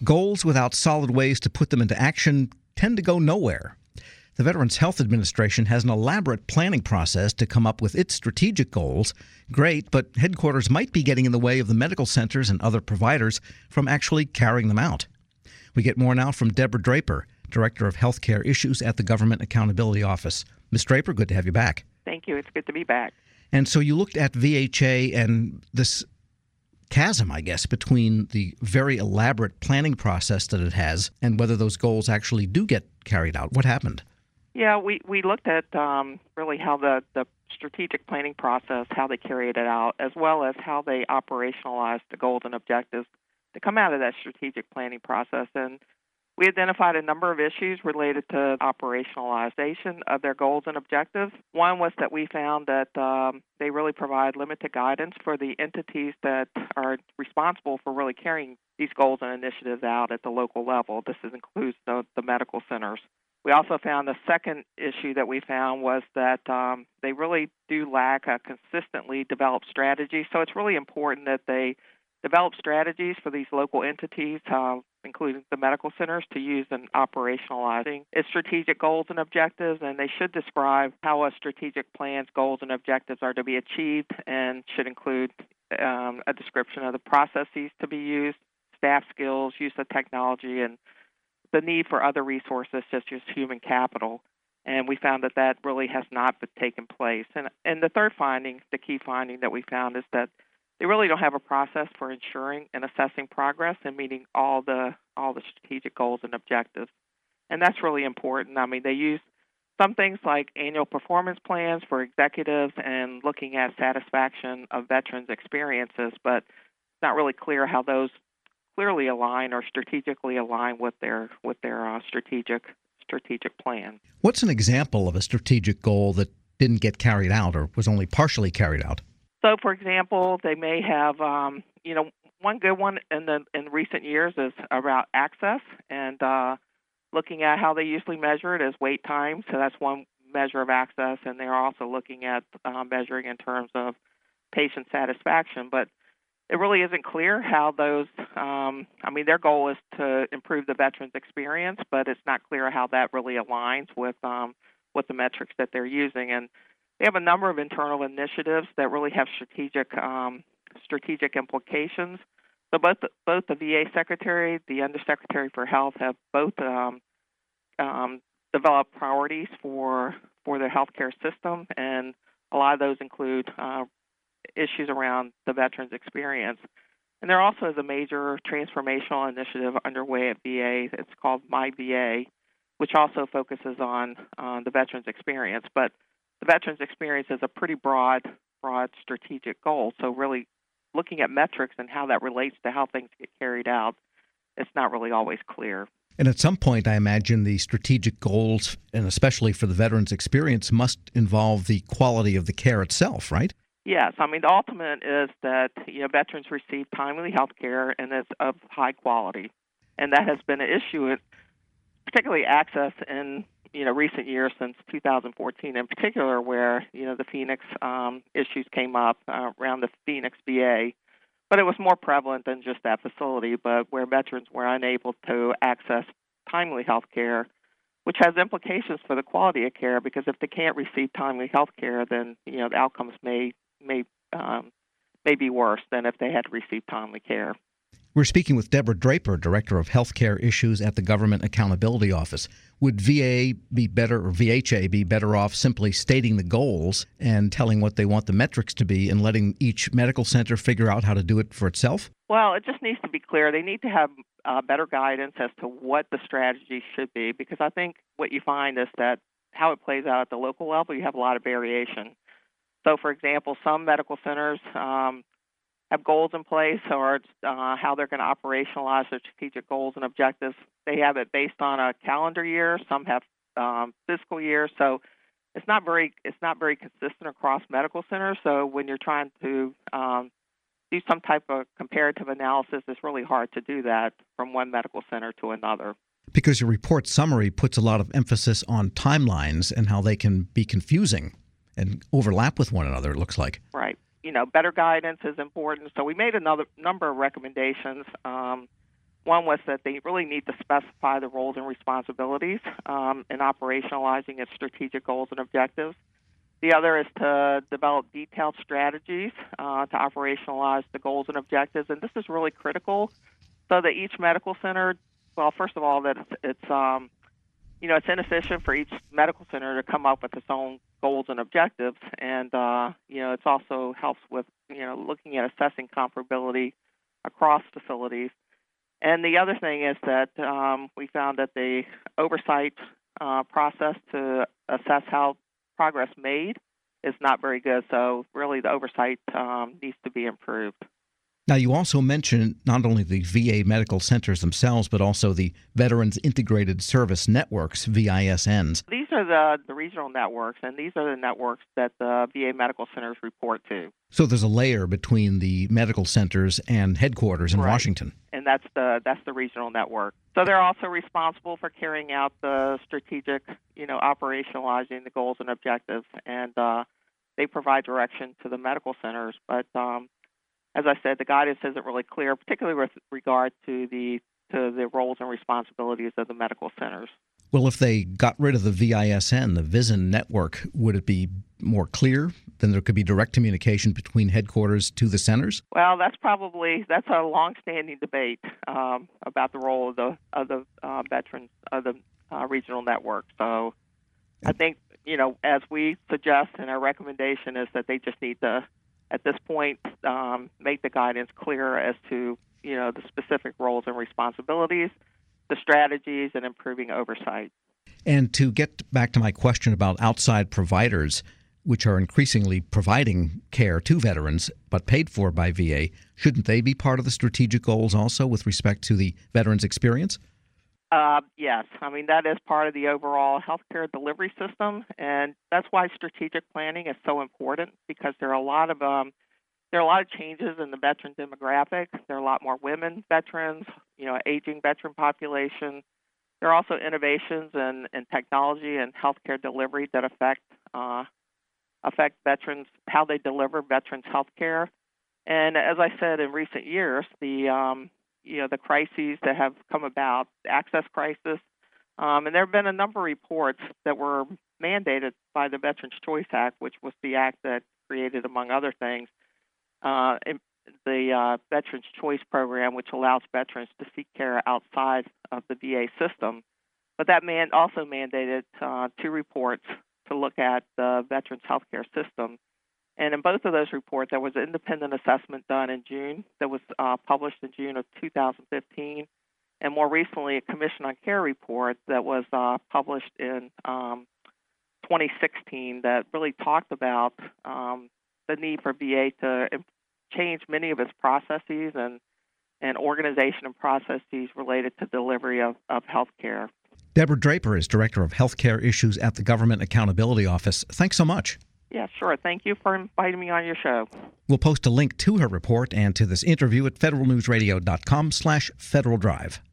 Goals without solid ways to put them into action tend to go nowhere. The Veterans Health Administration has an elaborate planning process to come up with its strategic goals. Great, but headquarters might be getting in the way of the medical centers and other providers from actually carrying them out. We get more now from Deborah Draper, Director of Healthcare Issues at the Government Accountability Office. Ms. Draper, good to have you back. Thank you. It's good to be back. And so you looked at VHA and this chasm, I guess, between the very elaborate planning process that it has and whether those goals actually do get carried out. What happened? Yeah, we looked at really how the strategic planning process, how they carried it out, as well as how they operationalized the goals and objectives to come out of that strategic planning process. And we identified a number of issues related to operationalization of their goals and objectives. One was that we found that they really provide limited guidance for the entities that are responsible for really carrying these goals and initiatives out at the local level. This includes the medical centers. We also found the second issue that we found was that they really do lack a consistently developed strategy. So it's really important that they develop strategies for these local entities, including the medical centers, to use in operationalizing its strategic goals and objectives. And they should describe how a strategic plan's goals and objectives are to be achieved and should include a description of the processes to be used, staff skills, use of technology, and the need for other resources such as human capital. And we found that that really has not taken place. And the third finding, the key finding that we found, is that they really don't have a process for ensuring and assessing progress and meeting all the strategic goals and objectives. And that's really important. I mean, they use some things like annual performance plans for executives and looking at satisfaction of veterans' experiences, but it's not really clear how those clearly align or strategically align with their strategic plan. What's an example of a strategic goal that didn't get carried out or was only partially carried out? So, for example, they may have, one good one in recent years is about access and looking at how they usually measure it as wait time. So that's one measure of access, and they're also looking at measuring in terms of patient satisfaction. But it really isn't clear how those, their goal is to improve the veterans' experience, but it's not clear how that really aligns with the metrics that they're using. And they have a number of internal initiatives that really have strategic implications. So both the VA Secretary, the Undersecretary for Health have both developed priorities for the healthcare system, and a lot of those include issues around the veterans' experience. And there also is a major transformational initiative underway at VA. It's called My VA, which also focuses on the veterans' experience. But the veterans' experience is a pretty broad strategic goal. So really looking at metrics and how that relates to how things get carried out, it's not really always clear. And at some point, I imagine the strategic goals, and especially for the veterans' experience, must involve the quality of the care itself, right? Yes. I mean, the ultimate is that veterans receive timely health care and it's of high quality. And that has been an issue, particularly access in recent years since 2014 in particular, where the Phoenix issues came up around the Phoenix VA. But it was more prevalent than just that facility, but where veterans were unable to access timely health care, which has implications for the quality of care, because if they can't receive timely health care, then the outcomes may be worse than if they had received timely care. We're speaking with Deborah Draper, Director of Healthcare Issues at the Government Accountability Office. Would VA be better, or VHA be better off simply stating the goals and telling what they want the metrics to be and letting each medical center figure out how to do it for itself? Well, it just needs to be clear. They need to have better guidance as to what the strategy should be, because I think what you find is that how it plays out at the local level, you have a lot of variation. So, for example, some medical centers have goals in place, or how they're going to operationalize their strategic goals and objectives. They have it based on a calendar year. Some have fiscal year. So it's not very consistent across medical centers. So when you're trying to do some type of comparative analysis, it's really hard to do that from one medical center to another. Because your report summary puts a lot of emphasis on timelines and how they can be confusing and overlap with one another, it looks like. Right. Better guidance is important. So we made another number of recommendations One was that they really need to specify the roles and responsibilities in operationalizing its strategic goals and objectives. The other is to develop detailed strategies to operationalize the goals and objectives, and this is really critical so that each medical center, well, first of all, that it's it's inefficient for each medical center to come up with its own goals and objectives, and it's also helps with looking at assessing comparability across facilities. And the other thing is that we found that the oversight process to assess how progress made is not very good. So really the oversight needs to be improved. Now, you also mentioned not only the VA medical centers themselves, but also the Veterans Integrated Service Networks, VISNs. These are the regional networks, and these are the networks that the VA medical centers report to. So there's a layer between the medical centers and headquarters in Washington. And that's the regional network. So they're also responsible for carrying out the strategic, operationalizing the goals and objectives, and they provide direction to the medical centers. But as I said, the guidance isn't really clear, particularly with regard to the roles and responsibilities of the medical centers. Well, if they got rid of the VISN, the VISN network, would it be more clear? Then there could be direct communication between headquarters to the centers? Well, that's a long-standing debate about the role of the veterans of the regional network. So I think, as we suggest in our recommendation, is that they just need to, at this point, make the guidance clear as to, the specific roles and responsibilities, the strategies, and improving oversight. And to get back to my question about outside providers, which are increasingly providing care to veterans but paid for by VA, shouldn't they be part of the strategic goals also with respect to the veterans' experience? Yes. I mean, that is part of the overall healthcare delivery system, and that's why strategic planning is so important, because there are a lot of changes in the veteran demographic. There are a lot more women veterans, aging veteran population. There are also innovations in technology and healthcare delivery that affect veterans, how they deliver veterans healthcare. And as I said, in recent years, the crises that have come about, the access crisis, and there have been a number of reports that were mandated by the Veterans Choice Act, which was the act that created, among other things, the Veterans Choice Program, which allows veterans to seek care outside of the VA system. But that also mandated 2 reports to look at the veterans healthcare system. And in both of those reports, there was an independent assessment done in June that was published in June of 2015, and more recently, a Commission on Care report that was published in 2016 that really talked about the need for VA to change many of its processes and organization and processes related to delivery of health care. Deborah Draper is Director of Healthcare Issues at the Government Accountability Office. Thanks so much. Yeah, sure. Thank you for inviting me on your show. We'll post a link to her report and to this interview at federalnewsradio.com/Federal Drive.